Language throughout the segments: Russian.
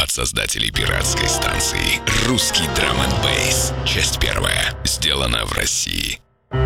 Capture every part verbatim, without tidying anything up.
от создателей пиратской станции. Русский драм энд бейс. Часть первая. Сделана в России.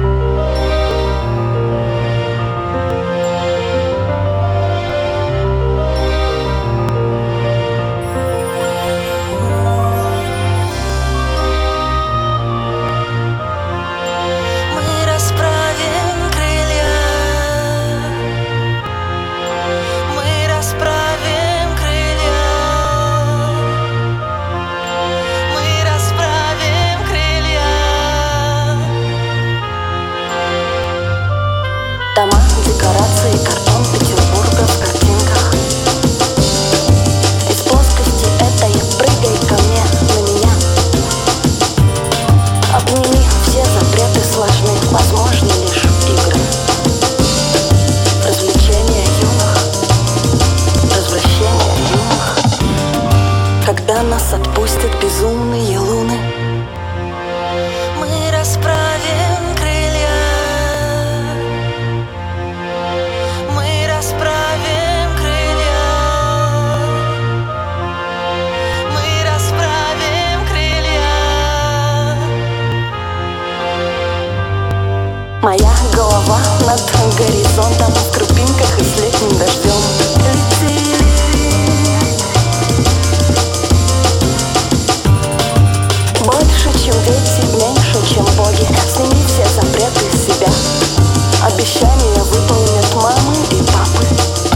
Дома, декорации, картон Петербурга в картинках. Из плоскости этой прыгай ко мне, на меня. Обними, все запреты сложны, возможны лишь игры. Развлечения юных, развращения юных. Когда нас отпустят безумные луны, мы расправим крылья. Моя голова над горизонтом в крупинках и с летним дождем. Лети. Больше, чем дети, меньше, чем боги. Сними все запреты с себя. Обещания выполнят мамы и папы.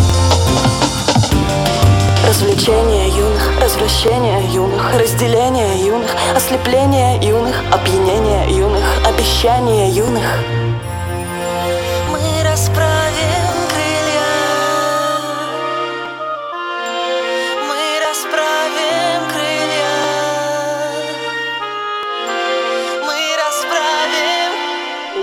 Развлечения юных, развращения юных, разделение юных, ослепление юных, опьянение юных, обещания юных. Мы расправим